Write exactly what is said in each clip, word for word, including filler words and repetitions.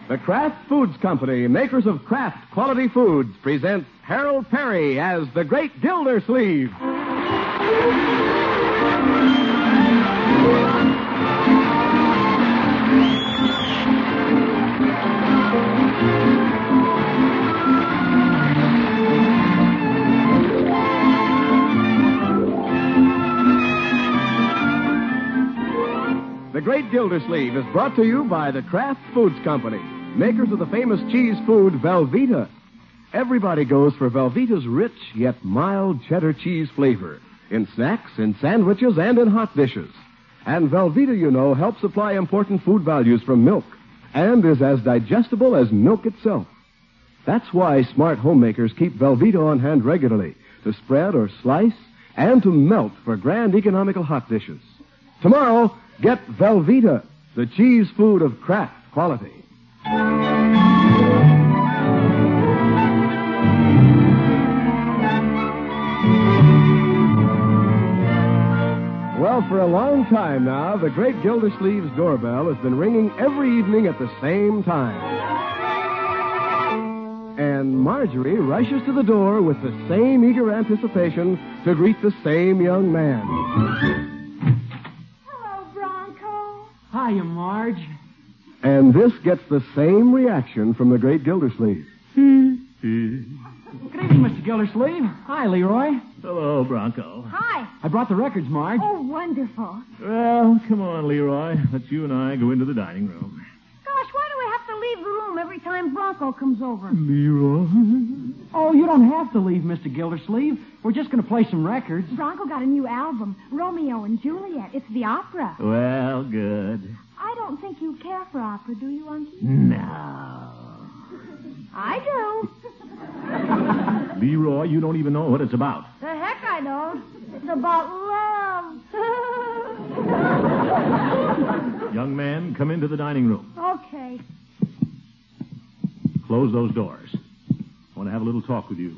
The Kraft Foods Company, makers of Kraft Quality Foods, present Harold Perry as the Great Gildersleeve. The Great Gildersleeve is brought to you by the Kraft Foods Company, makers of the famous cheese food Velveeta. Everybody goes for Velveeta's rich yet mild cheddar cheese flavor in snacks, in sandwiches, and in hot dishes. And Velveeta, you know, helps supply important food values from milk and is as digestible as milk itself. That's why smart homemakers keep Velveeta on hand regularly to spread or slice and to melt for grand economical hot dishes. Tomorrow, get Velveeta, the cheese food of Kraft quality. Well, for a long time now, the Great Gildersleeve's doorbell has been ringing every evening at the same time. And Marjorie rushes to the door with the same eager anticipation to greet the same young man. Hiya, Marge. And this gets the same reaction from the Great Gildersleeve. Good evening, Mister Gildersleeve. Hi, Leroy. Hello, Bronco. Hi. I brought the records, Marge. Oh, wonderful. Well, come on, Leroy. Let's you and I go into the dining room. Gosh, why do we have to leave the room every time Bronco comes over? Leroy? Oh, you don't have to leave, Mister Gildersleeve. We're just going to play some records. Bronco got a new album, Romeo and Juliet. It's the opera. Well, good. I don't think you care for opera, do you, Unky? No. I do. Leroy, you don't even know what it's about. The heck I don't. It's about love. Young man, come into the dining room. Okay. Close those doors. I want to have a little talk with you.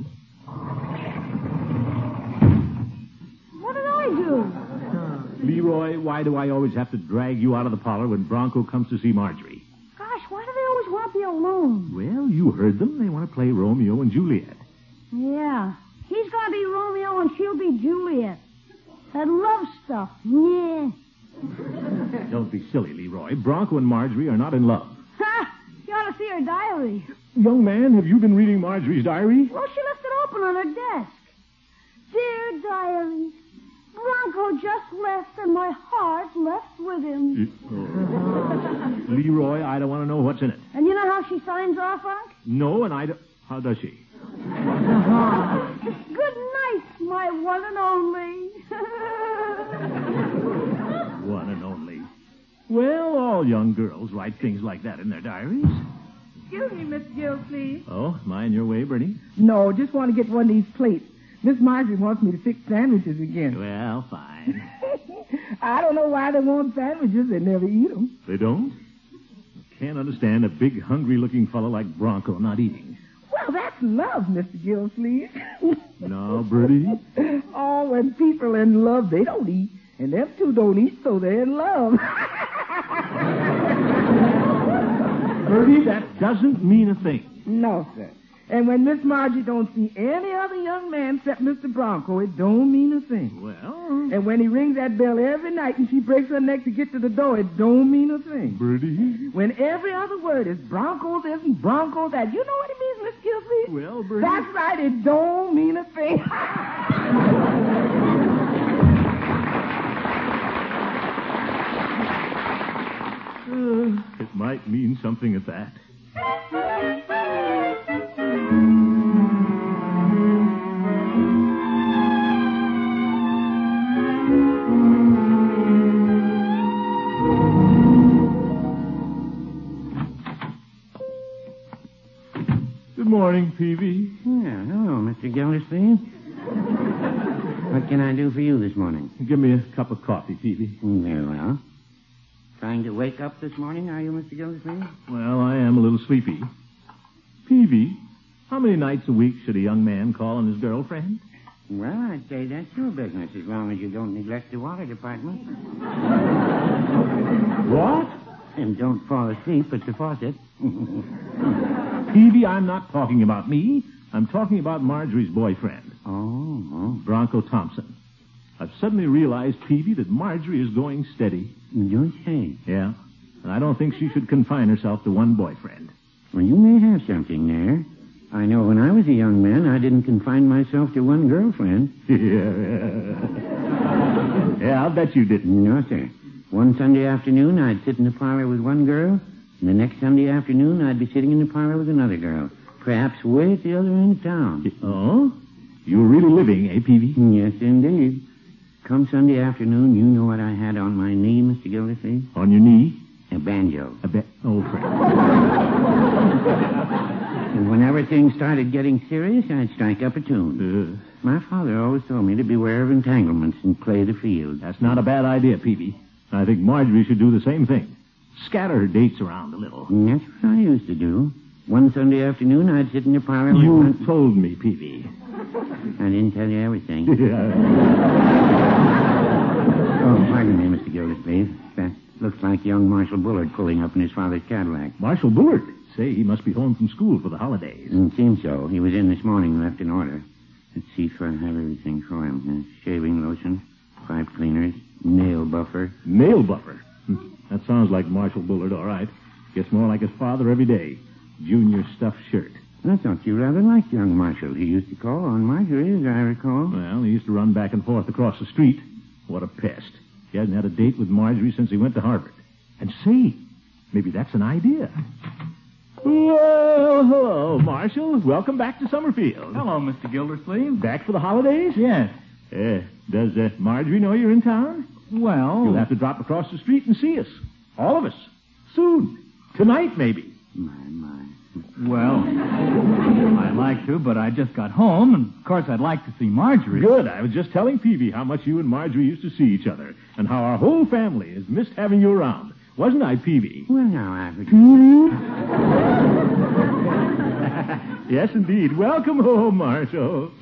What did I do? Leroy, why do I always have to drag you out of the parlor when Bronco comes to see Marjorie? Gosh, why do they always want to be alone? Well, you heard them. They want to play Romeo and Juliet. Yeah. He's going to be Romeo and she'll be Juliet. That love stuff. Yeah. Don't be silly, Leroy. Bronco and Marjorie are not in love. Ha! You ought to see her diary. Young man, have you been reading Marjorie's diary? Well, she left it open on her desk. Dear diary, Bronco just left and my heart left with him. Uh, Leroy, I don't want to know what's in it. And you know how she signs off, Unc? No, and I don't... How does she? Good night, my one and only. One and only. Well, all young girls write things like that in their diaries. Excuse me, Miss Gildersleeve. Oh, am I in your way, Bertie? No, just want to get one of these plates. Miss Marjorie wants me to fix sandwiches again. Well, fine. I don't know why they want sandwiches. They never eat them. They don't? Can't understand a big, hungry-looking fellow like Bronco not eating. Well, that's love, Mister Gildersleeve. No, Bertie? Oh, when people are in love, they don't eat. And them two don't eat, so they're in love. Bertie, that doesn't mean a thing. No, sir. And when Miss Margie don't see any other young man except Mister Bronco, it don't mean a thing. Well... And when he rings that bell every night and she breaks her neck to get to the door, it don't mean a thing. Bertie? When every other word is Bronco this and Bronco that, you know what it means, Miss Gilsey? Well, Bertie... That's right, it don't mean a thing. uh, it might mean something at that. Good morning, Peavy. Yeah, hello, Mister Gildersleeve. What can I do for you this morning? Give me a cup of coffee, Peavy. Very well. Trying to wake up this morning, are you, Mister Gildersleeve? Well, I am a little sleepy. Peavy, how many nights a week should a young man call on his girlfriend? Well, I'd say that's your business as long as you don't neglect the water department. What? And don't fall asleep at the faucet. Peavy, I'm not talking about me. I'm talking about Marjorie's boyfriend, Oh, oh. Bronco Thompson. I've suddenly realized, Peavy, that Marjorie is going steady. Don't say. Yeah, and I don't think she should confine herself to one boyfriend. Well, you may have something there. I know when I was a young man, I didn't confine myself to one girlfriend. Yeah, yeah, I'll bet you didn't. No, sir. One Sunday afternoon, I'd sit in the parlor with one girl, and the next Sunday afternoon, I'd be sitting in the parlor with another girl, perhaps way at the other end of town. Oh? You're really living, eh, Peavy? Yes, indeed. Come Sunday afternoon, you know what I had on my knee, Mister Gildersleeve? On your knee? A banjo. I bet. Oh, friend. And whenever things started getting serious, I'd strike up a tune. Uh, My father always told me to beware of entanglements and play the field. that's not a bad idea, Peavy. I think Marjorie should do the same thing. Scatter her dates around a little. And that's what I used to do. One Sunday afternoon, I'd sit in the parlor with You one... told me, Peavy. I didn't tell you everything. Yeah. Oh, pardon me, Mister Gildersleeve. That looks like young Marshal Bullard pulling up in his father's Cadillac. Marshal Bullard. Say, he must be home from school for the holidays. It seems so. He was in this morning and left an order. Let's see if I have everything for him. Uh, shaving lotion, pipe cleaners, nail buffer. Nail buffer. Hmm. That sounds like Marshal Bullard, all right. Gets more like his father every day. Junior stuffed shirt. I thought you rather liked young Marshal. He used to call on Marjorie, as I recall. Well, he used to run back and forth across the street. What a pest. He hasn't had a date with Marjorie since he went to Harvard. And say, maybe that's an idea. Well, hello, Marshal. Welcome back to Summerfield. Hello, Mister Gildersleeve. Back for the holidays? Yes. Uh, does uh, Marjorie know you're in town? Well... You'll have to drop across the street and see us. All of us. Soon. Tonight, maybe. My, my. Well, I'd like to, but I just got home, and of course I'd like to see Marjorie. Good. I was just telling Peavy how much you and Marjorie used to see each other, and how our whole family has missed having you around. Wasn't I, Peavy? Well, now, I would... Yes, indeed. Welcome home, Marshal.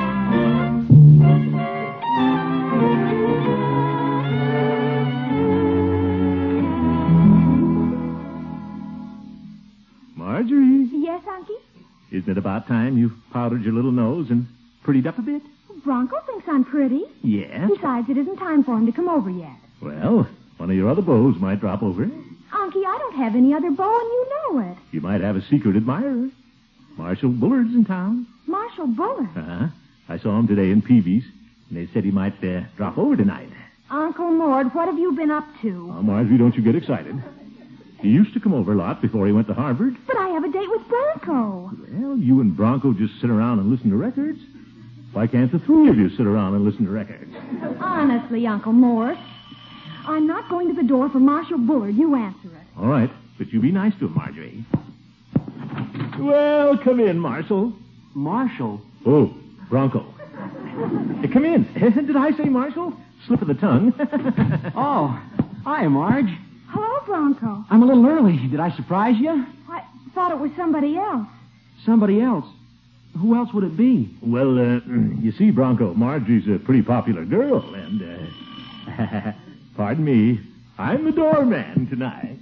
Marjorie, Yes, Unky? isn't it about time you powdered your little nose and prettied up a bit? Bronco thinks I'm pretty. Yes. Besides, it isn't time for him to come over yet. Well, one of your other beaux might drop over. Unky, I don't have any other beau, and you know it. You might have a secret admirer. Marshal Bullard's in town. Marshal Bullard. Uh-huh. I saw him today in Peavy's, and they said he might uh, drop over tonight. Uncle Mort, what have you been up to? Oh, Marjorie, don't you get excited. He used to come over a lot before he went to Harvard. But I have a date with Bronco. Well, you and Bronco just sit around and listen to records. Why can't the three of you sit around and listen to records? Honestly, Uncle Mort, I'm not going to the door for Marshal Bullard. You answer it. All right, but you be nice to him, Marjorie. Well, come in, Marshal. Marshal? Oh, Bronco. Hey, come in. Did I say Marshal? Slip of the tongue. Oh, hi, Marge. Hello, Bronco. I'm a little early. Did I surprise you? I thought it was somebody else. Somebody else. Who else would it be? Well, uh, you see, Bronco, Marjorie's a pretty popular girl, and, uh, pardon me, I'm the doorman tonight.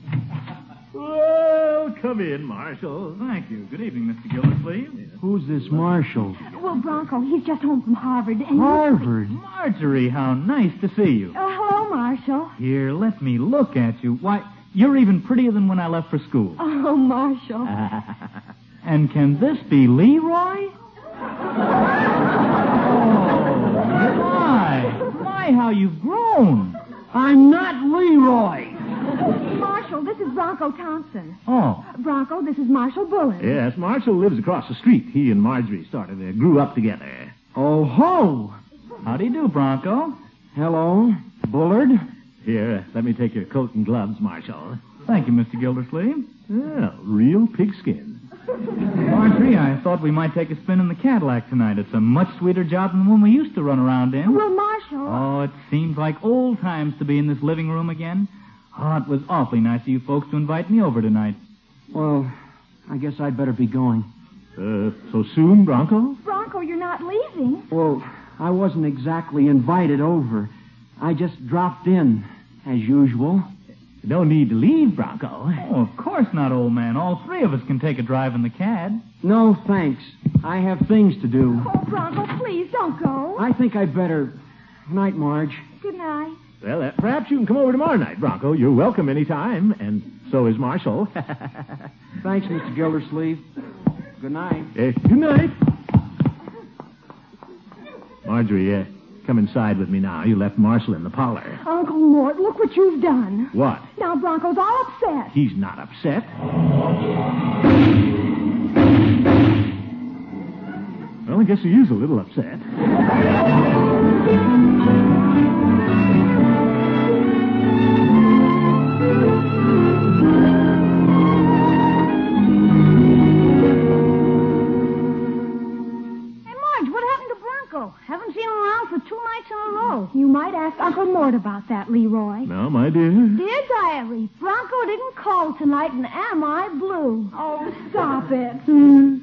Well, come in, Marshal. Thank you. Good evening, Mister Gildersleeve. Who's this Marshal? Well, Bronco, he's just home from Harvard. And Harvard? Marjorie, how nice to see you. Uh, hello, Marshal. Here, let me look at you. Why, you're even prettier than when I left for school. Oh, Marshal. And can this be Leroy? Oh, my. My, how you've grown. I'm not Leroy. Marshal, this is Bronco Thompson. Oh. Bronco, this is Marshal Bullard. Yes, Marshal lives across the street. He and Marjorie started, uh, grew up together. Oh, ho. How do you do, Bronco? Hello, Bullard. Here, uh, let me take your coat and gloves, Marshal. Thank you, Mister Gildersleeve. Well, real pigskin. Marjorie, I thought we might take a spin in the Cadillac tonight. It's a much sweeter job than the one we used to run around in. Well, Marshal. Oh, it seems like old times to be in this living room again. Oh, it was awfully nice of you folks to invite me over tonight. Well, I guess I'd better be going. Uh, so soon, Bronco? Bronco, you're not leaving. Well, I wasn't exactly invited over. I just dropped in, as usual. No need to leave, Bronco. Oh, of course not, old man. All three of us can take a drive in the cad. No, thanks. I have things to do. Oh, Bronco, please don't go. I think I'd better... Night, Marge. Good night. Well, uh, perhaps you can come over tomorrow night, Bronco. You're welcome any time, and so is Marshall. Thanks, Mister Gildersleeve. Good night. Uh, good night. Marjorie, uh, come inside with me now. You left Marshall in the parlor. Uncle Mort, look what you've done. What? Now Bronco's all upset. He's not upset. Well, I guess he is a little upset. Haven't seen him around for two nights in a row. You might ask Uncle Mort about that, Leroy. No, my dear. Dear Diary, Bronco didn't call tonight, and am I blue? Oh, stop it. Hmm.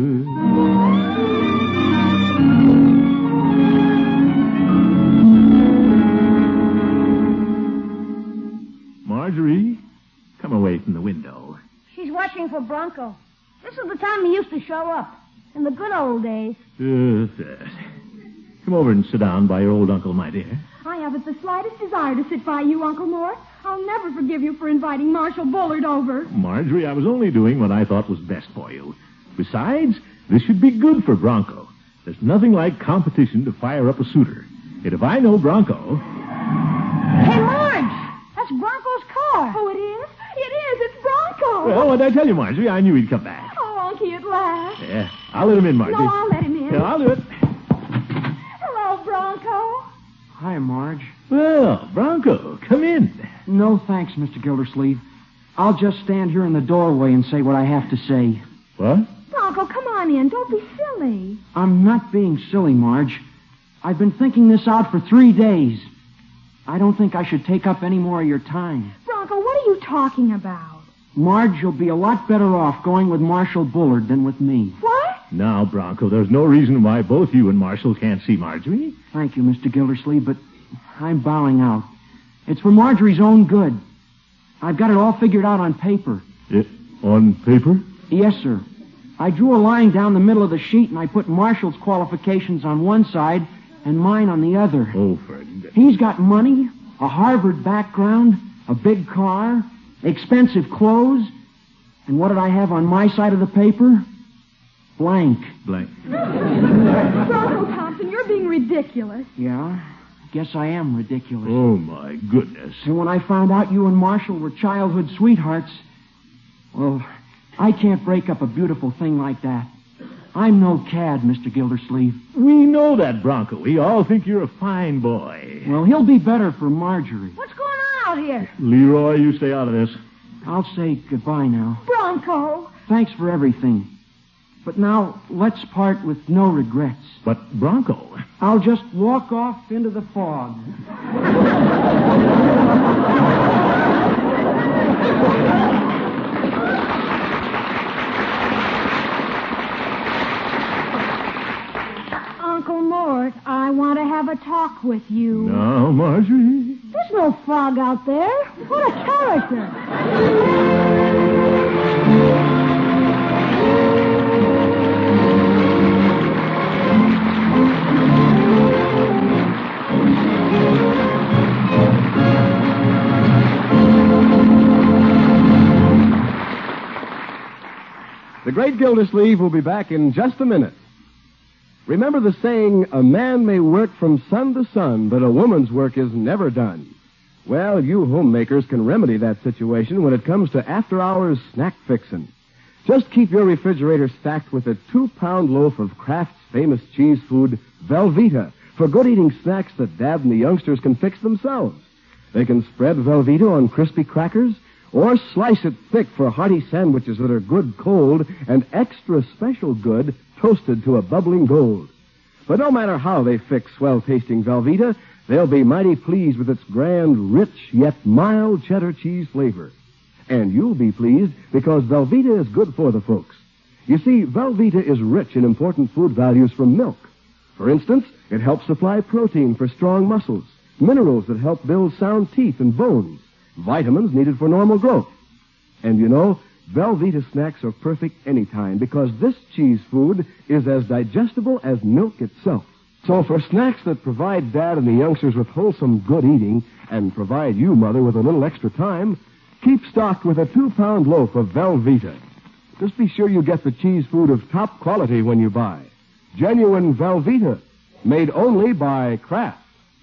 Marjorie, come away from the window. She's watching for Bronco. This is the time he used to show up. In the good old days. Uh, uh, come over and sit down by your old uncle, my dear. I haven't the slightest desire to sit by you, Uncle Mort. I'll never forgive you for inviting Marshal Bullard over. Marjorie, I was only doing what I thought was best for you. Besides, this should be good for Bronco. There's nothing like competition to fire up a suitor. And if I know Bronco... Hey, Marge! That's Bronco's car. Oh, it is? It is. It's Bronco. Well, what did I tell you, Marjorie? I knew he'd come back. Unky at last. Yeah, I'll let him in, Marjorie. No, I'll let him in. Yeah, I'll do it. Hello, Bronco. Hi, Marge. Well, Bronco, come in. No, thanks, Mister Gildersleeve. I'll just stand here in the doorway and say what I have to say. What? Bronco, come on in. Don't be silly. I'm not being silly, Marge. I've been thinking this out for three days. I don't think I should take up any more of your time. Bronco, what are you talking about? Marge, you'll be a lot better off going with Marshal Bullard than with me. What? Now, Bronco, there's no reason why both you and Marshall can't see Marjorie. Thank you, Mister Gildersleeve, but I'm bowing out. It's for Marjorie's own good. I've got it all figured out on paper. Uh, on paper? Yes, sir. I drew a line down the middle of the sheet, and I put Marshall's qualifications on one side and mine on the other. Oh, Fred. He's got money, a Harvard background, a big car, expensive clothes, and what did I have on my side of the paper? Blank. Blank. Bronco Thompson, you're being ridiculous. Yeah, guess I am ridiculous. Oh, my goodness. And when I found out you and Marshall were childhood sweethearts, well, I can't break up a beautiful thing like that. I'm no cad, Mister Gildersleeve. We know that, Bronco. We all think you're a fine boy. Well, he'll be better for Marjorie. What's going on out here? Leroy, you stay out of this. I'll say goodbye now. Bronco. Thanks for everything. But now, let's part with no regrets. But, Bronco... I'll just walk off into the fog. Uncle Mort, I want to have a talk with you. No, Marjorie. There's no fog out there. What a character. The Great Gildersleeve will be back in just a minute. Remember the saying, a man may work from sun to sun, but a woman's work is never done. Well, you homemakers can remedy that situation when it comes to after-hours snack fixin'. Just keep your refrigerator stacked with a two-pound loaf of Kraft's famous cheese food, Velveeta, for good-eating snacks that Dad and the youngsters can fix themselves. They can spread Velveeta on crispy crackers, or slice it thick for hearty sandwiches that are good cold and extra special good toasted to a bubbling gold. But no matter how they fix swell-tasting Velveeta, they'll be mighty pleased with its grand, rich, yet mild cheddar cheese flavor. And you'll be pleased because Velveeta is good for the folks. You see, Velveeta is rich in important food values from milk. For instance, it helps supply protein for strong muscles, minerals that help build sound teeth and bones, vitamins needed for normal growth. And you know, Velveeta snacks are perfect anytime because this cheese food is as digestible as milk itself. So for snacks that provide Dad and the youngsters with wholesome good eating and provide you, Mother, with a little extra time, keep stocked with a two-pound loaf of Velveeta. Just be sure you get the cheese food of top quality when you buy. Genuine Velveeta, made only by Kraft.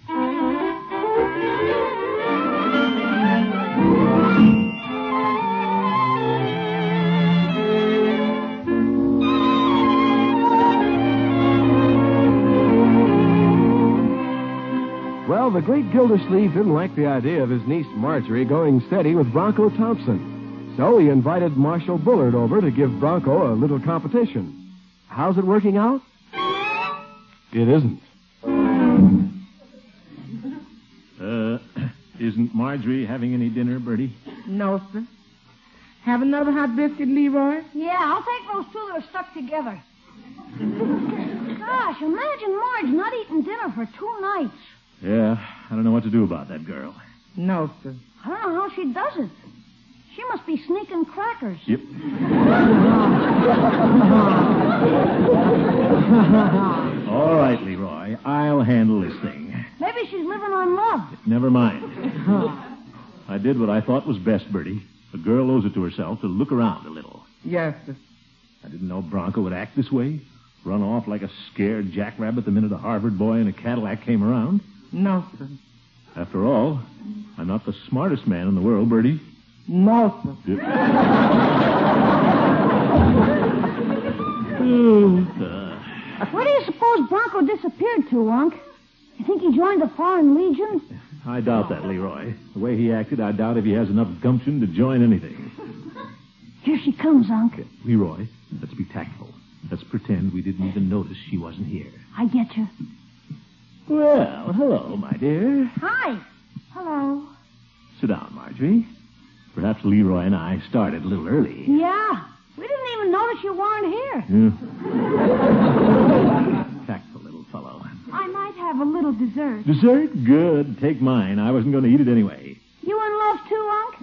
Well, the great Gildersleeve didn't like the idea of his niece Marjorie going steady with Bronco Thompson. So he invited Marshal Bullard over to give Bronco a little competition. How's it working out? It isn't. Uh, isn't Marjorie having any dinner, Bertie? No, sir. Have another hot biscuit, Leroy? Yeah, I'll take those two that are stuck together. Gosh, imagine Marge not eating dinner for two nights. Yeah, I don't know what to do about that girl. No, sir. I don't know how she does it. She must be sneaking crackers. Yep. All right, Leroy. I'll handle this thing. Maybe she's living on love. Never mind. I did what I thought was best, Bertie. A girl owes it to herself to look around a little. Yes, sir. I didn't know Bronco would act this way. Run off like a scared jackrabbit the minute a Harvard boy in a Cadillac came around. No, sir. After all, I'm not the smartest man in the world, Bertie. No, sir. uh, Where do you suppose Bronco disappeared to, Unc? You think he joined the Foreign Legion? I doubt that, Leroy. The way he acted, I doubt if he has enough gumption to join anything. Here she comes, Unc. Okay, Leroy, let's be tactful. Let's pretend we didn't even notice she wasn't here. I get you. Well, hello, my dear. Hi. Hello. Sit down, Marjorie. Perhaps Leroy and I started a little early. Yeah. We didn't even notice you weren't here. Yeah. Tactful little fellow. I might have a little dessert. Dessert? Good. Take mine. I wasn't going to eat it anyway. You in love too, Unc?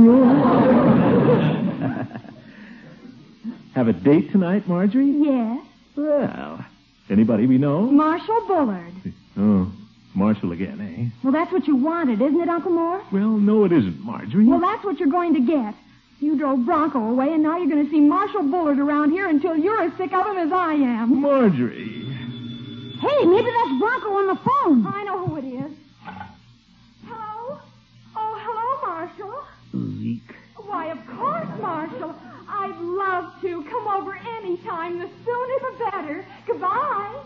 Leroy. Have a date tonight, Marjorie? Yes. Well, anybody we know? Marshal Bullard. Oh, Marshal again, eh? Well, that's what you wanted, isn't it, Uncle Moore? Well, no, it isn't, Marjorie. Well, that's what you're going to get. You drove Bronco away, and now you're going to see Marshal Bullard around here until you're as sick of him as I am. Marjorie. Hey, maybe that's Bronco on the phone. I know who it is. Hello? Oh, hello, Marshal. Zeke. Why, of course, Marshal. I'd love to. Come over any time. The sooner the better. Goodbye.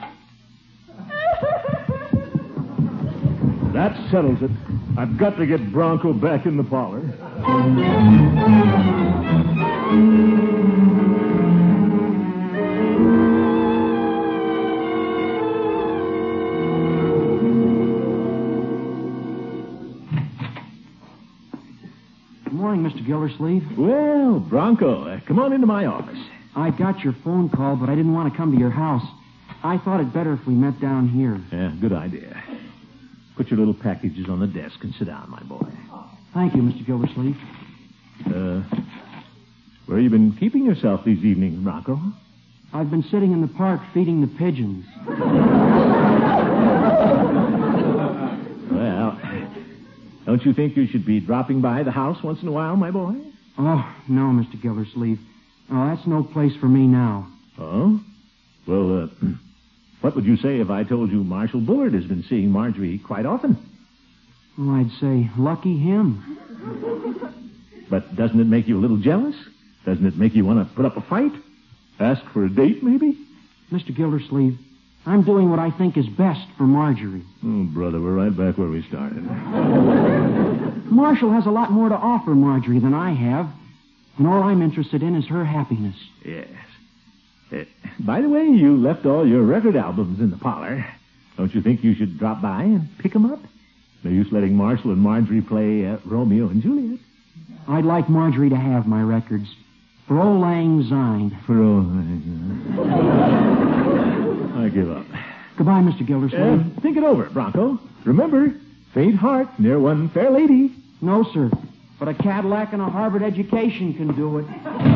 That settles it. I've got to get Bronco back in the parlor. Good morning, Mister Gildersleeve. Well, Bronco, uh, come on into my office. I got your phone call, but I didn't want to come to your house. I thought it better if we met down here. Yeah, good idea. Put your little packages on the desk and sit down, my boy. Thank you, Mister Gildersleeve. Uh, where you been keeping yourself these evenings, Bronco? I've been sitting in the park feeding the pigeons. Well, don't you think you should be dropping by the house once in a while, my boy? Oh, no, Mister Gildersleeve. Oh, that's no place for me now. Oh? Well, uh, what would you say if I told you Marshal Bullard has been seeing Marjorie quite often? Oh, I'd say, lucky him. But doesn't it make you a little jealous? Doesn't it make you want to put up a fight? Ask for a date, maybe? Mister Gildersleeve, I'm doing what I think is best for Marjorie. Oh, brother, we're right back where we started. Marshall has a lot more to offer Marjorie than I have, and all I'm interested in is her happiness. Yes. Uh, by the way, you left all your record albums in the parlor. Don't you think you should drop by and pick them up? No use letting Marshall and Marjorie play uh, Romeo and Juliet. I'd like Marjorie to have my records. For Auld Lang Syne. For Auld Lang Syne. I give up. Goodbye, Mister Gildersleeve. Uh, think it over, Bronco. Remember, faint heart near one fair lady. No, sir. But a Cadillac and a Harvard education can do it.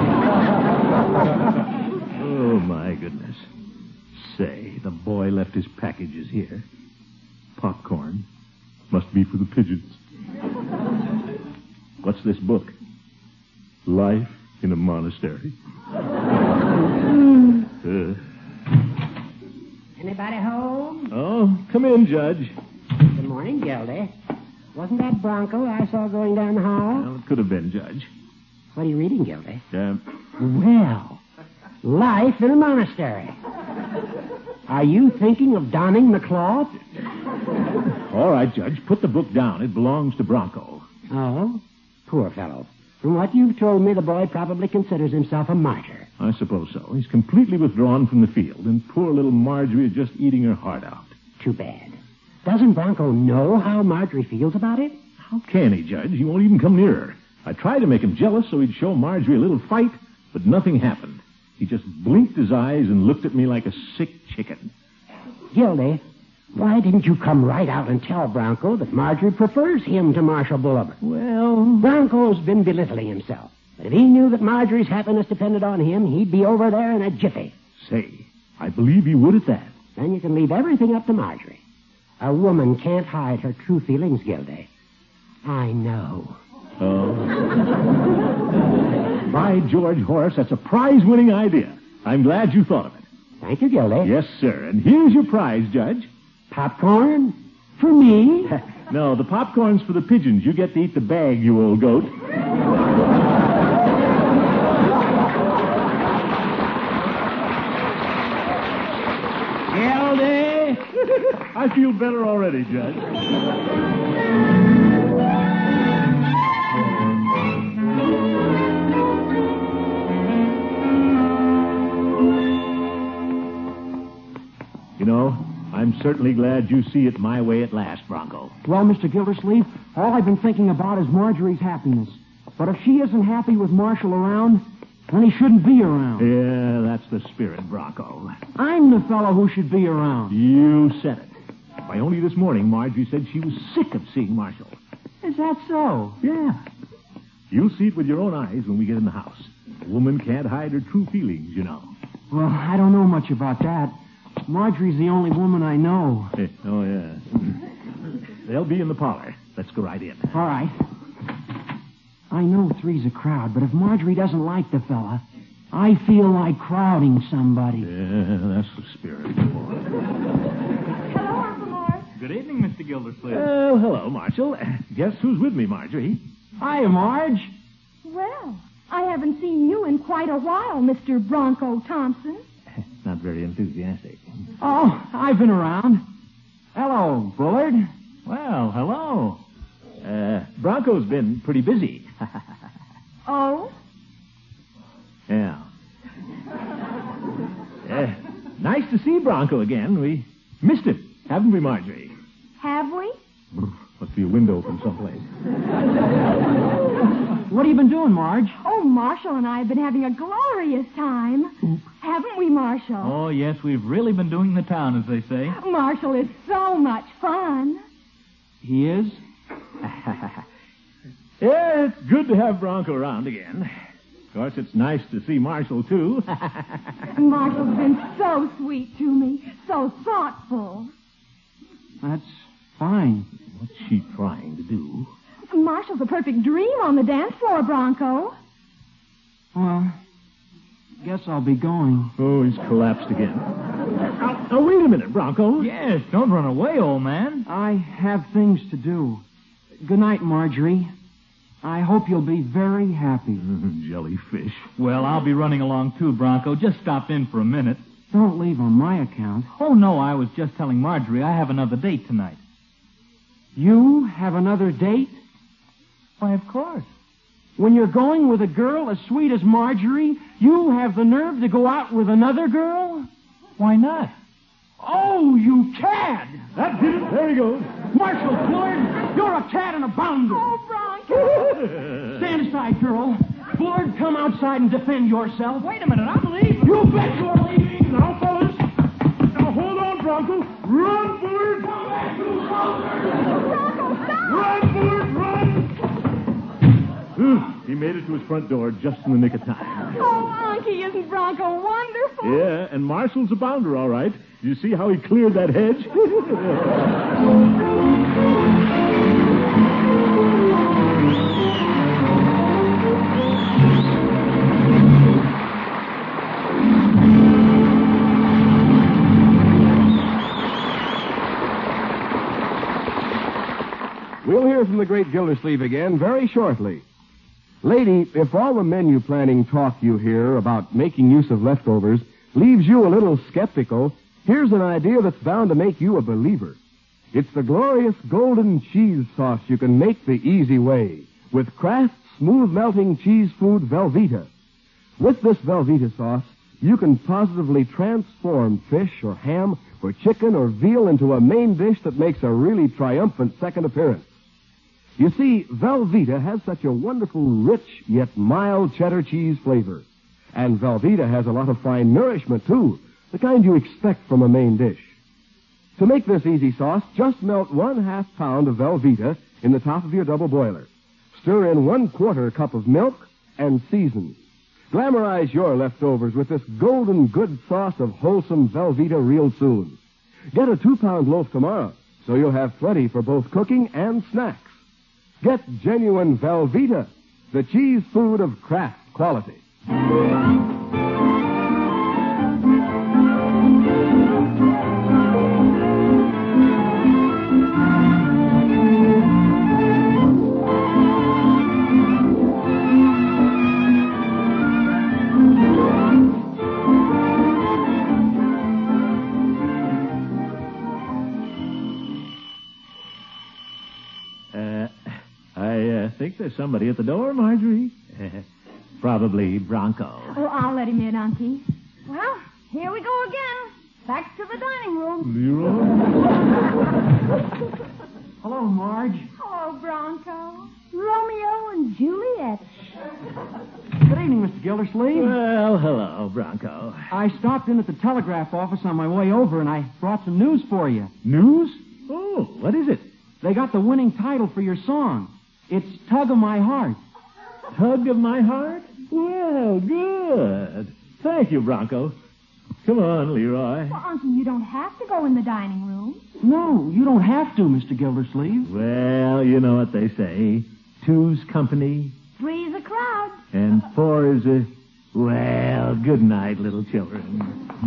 Oh, my goodness. Say, the boy left his packages here. Popcorn. Must be for the pigeons. What's this book? Life in a Monastery. uh, Anybody home? oh, come in, Judge. Good morning, Gildy. Wasn't that Bronco I saw going down the hall? Well, it could have been, Judge. What are you reading, Gildy? Uh, Well, Life in a Monastery. Are you thinking of donning the cloth? all right, Judge. Put the book down. It belongs to Bronco. Oh? Poor fellow. From what you've told me, the boy probably considers himself a martyr. I suppose so. He's completely withdrawn from the field, and poor little Marjorie is just eating her heart out. Too bad. Doesn't Bronco know how Marjorie feels about it? How can he, Judge? He won't even come near her. I tried to make him jealous so he'd show Marjorie a little fight, but nothing happened. He just blinked his eyes and looked at me like a sick chicken. Gildy, why didn't you come right out and tell Bronco that Marjorie prefers him to Marshal Bulliver? Well, Bronco's been belittling himself. But if he knew that Marjorie's happiness depended on him, he'd be over there in a jiffy. say, I believe he would at that. Then you can leave everything up to Marjorie. A woman can't hide her true feelings, Gildy. I know. Oh. By George, Horace, that's a prize-winning idea. I'm glad you thought of it. Thank you, Gildy. Yes, sir. And here's your prize, Judge. Popcorn? For me? No, the popcorn's for the pigeons. You get to eat the bag, you old goat. Gildy! I feel better already, Judge. You know, I'm certainly glad you see it my way at last, Bronco. Well, Mister Gildersleeve, all I've been thinking about is Marjorie's happiness. But if she isn't happy with Marshall around, then he shouldn't be around. Yeah, that's the spirit, Bronco. I'm the fellow who should be around. You said it. Why, only this morning, Marjorie said she was sick of seeing Marshall. Is that so? Yeah. You'll see it with your own eyes when we get in the house. A woman can't hide her true feelings, you know. Well, I don't know much about that. Marjorie's the only woman I know. Eh, oh, yeah. They'll be in the parlor. Let's go right in. All right. I know three's a crowd, but if Marjorie doesn't like the fella, I feel like crowding somebody. Yeah, that's the spirit. Hello, Uncle Morris. Good evening, Mister Gildersleeve. Oh, hello, Marshall. Guess who's with me, Marjorie? Hiya, Marge. Well, I haven't seen you in quite a while, Mister Bronco Thompson. Not very enthusiastic. Oh, I've been around. Hello, Bullard. Well, hello. Uh, Bronco's been pretty busy. Oh? Yeah. Uh, nice to see Bronco again. We missed him, haven't we, Marjorie? Have we? Must be a window from someplace. What have you been doing, Marge? Oh, Marshall and I have been having a glorious time. Haven't we, Marshall? Oh, yes, we've really been doing the town, as they say. Marshall is so much fun. He is? Yeah, it's good to have Bronco around again. Of course, it's nice to see Marshall, too. Marshall's been so sweet to me, so thoughtful. That's fine. What's she trying to do? Marshall's a perfect dream on the dance floor, Bronco. Well, guess I'll be going. Oh, he's collapsed again. Now, now, wait a minute, Bronco. Yes, don't run away, old man. I have things to do. Good night, Marjorie. I hope you'll be very happy. Mm, jellyfish. Well, I'll be running along too, Bronco. Just stopped in for a minute. Don't leave on my account. Oh, no, I was just telling Marjorie I have another date tonight. You have another date? Why, of course. When you're going with a girl as sweet as Marjorie, you have the nerve to go out with another girl? Why not? Oh, you cad! That's it. There he goes. Marshall Bullard, you're a cad and a bounder. Oh, Bronco. Stand aside, girl. Bullard, come outside and defend yourself. Wait a minute, I'm leaving. You bet you're leaving. Now, fellas. Now, hold on, Bronco. Run, Bullard. Come back, you soldier. Bronco, stop! Run, Bullard, run. He made it to his front door just in the nick of time. Oh, Unky, isn't Bronco wonderful? Yeah, and Marshall's a bounder, all right. You see how he cleared that hedge? We'll hear from the great Gildersleeve again very shortly. Lady, if all the menu planning talk you hear about making use of leftovers leaves you a little skeptical, here's an idea that's bound to make you a believer. It's the glorious golden cheese sauce you can make the easy way with Kraft's smooth-melting cheese food Velveeta. With this Velveeta sauce, you can positively transform fish or ham or chicken or veal into a main dish that makes a really triumphant second appearance. You see, Velveeta has such a wonderful, rich, yet mild cheddar cheese flavor. And Velveeta has a lot of fine nourishment, too, the kind you expect from a main dish. To make this easy sauce, just melt one half pound of Velveeta in the top of your double boiler. Stir in one quarter cup of milk and season. Glamorize your leftovers with this golden good sauce of wholesome Velveeta real soon. Get a two-pound loaf tomorrow, so you'll have plenty for both cooking and snacks. Get genuine Velveeta, the cheese food of Kraft quality. I think there's somebody at the door, Marjorie. Probably Bronco. Oh, I'll let him in, Unky. Well, here we go again. Back to the dining room. Leroy? Hello, Marge. Hello, Bronco. Romeo and Juliet. Good evening, Mister Gildersleeve. Well, hello, Bronco. I stopped in at the telegraph office on my way over, and I brought some news for you. News? Oh, what is it? They got the winning title for your song. It's Tug of My Heart. Tug of My Heart? Well, good. Thank you, Bronco. Come on, Leroy. Well, Unky, you don't have to go in the dining room. No, you don't have to, Mister Gildersleeve. Well, you know what they say. Two's company. Three's a crowd. And four is a... Well, good night, little children.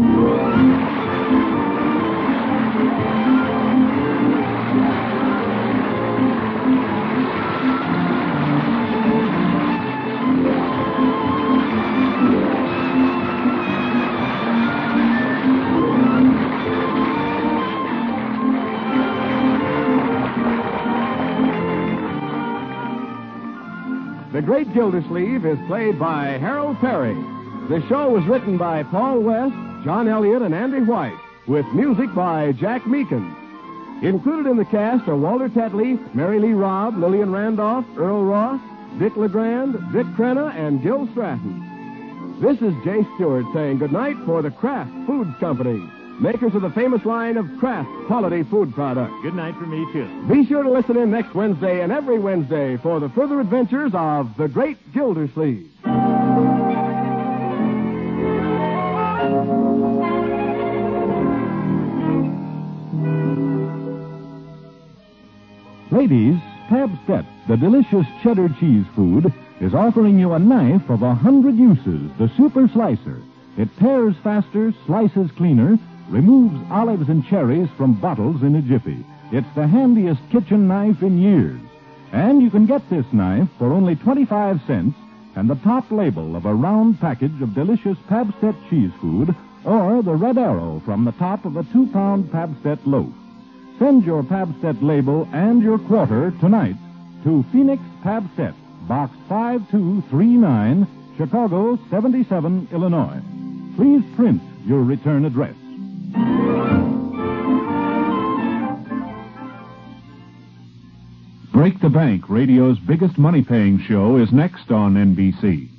The Great Gildersleeve is played by Harold Perry. The show was written by Paul West, John Elliott, and Andy White, with music by Jack Meakin. Included in the cast are Walter Tetley, Mary Lee Robb, Lillian Randolph, Earl Ross, Dick LeGrand, Dick Crenna, and Gil Stratton. This is Jay Stewart saying goodnight for the Kraft Foods Company, makers of the famous line of Kraft quality food products. Good night for me, too. Be sure to listen in next Wednesday and every Wednesday for the further adventures of the Great Gildersleeve. Ladies, Pabst-ett, the delicious cheddar cheese food, is offering you a knife of a hundred uses, the Super Slicer. It tears faster, slices cleaner, removes olives and cherries from bottles in a jiffy. It's the handiest kitchen knife in years. And you can get this knife for only twenty-five cents and the top label of a round package of delicious Pabst-ett cheese food or the red arrow from the top of a two-pound Pabst-ett loaf. Send your Pabst-ett label and your quarter tonight to Phoenix Pabst-ett, Box five two three nine, Chicago seventy-seven, Illinois. Please print your return address. Break the Bank, radio's biggest money-paying show, is next on N B C.